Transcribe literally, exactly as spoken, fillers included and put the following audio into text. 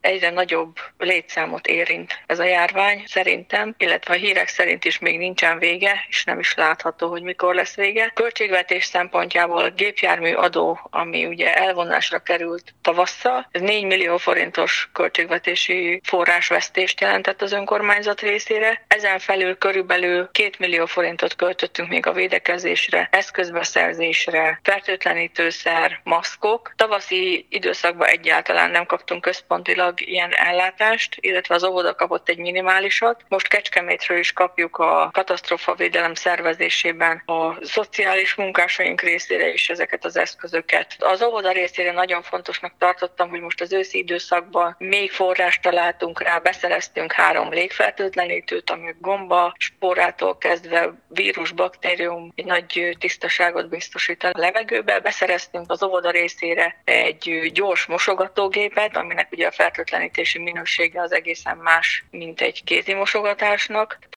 egyre nagyobb létszámot érint ez a járvány szerintem, illetve a hírek szerint is még nincsen vége, és nem is látható, hogy mikor lesz vége. Költségvetés szempontjából a gépjármű adó, ami ugye elvonásra került tavasszal, ez négy millió forintos költségvetési forrásvesztést jelentett az önkormányzat részére. Ezen felül körülbelül két millió forintot költöttünk még a védekezésre, eszközbeszerzésre, fertőtlenítőszer, maszkok. Tavaszi időszakban egyáltalán nem kaptunk központilag ilyen ellátást, illetve az óvoda kapott egy minimálisat. Most Kecskemétről is kapjuk a katasztrófavédelem szervezésében a szociális munkásaink részére is ezeket az eszközöket. Az óvoda részére nagyon fontosnak tartottam, hogy most az őszi időszakban még forrást találtunk rá, beszereztünk három légfertőtlenítőt, ami gomba, spórától kezdve vírus, baktérium, egy nagy tisztaságot biztosít a levegőbe. Beszereztünk az óvoda részére egy gyors mosogatógépet, aminek ugye a fertőtlenítési minősége az egészen más, mint egy kézi mosogatásnak.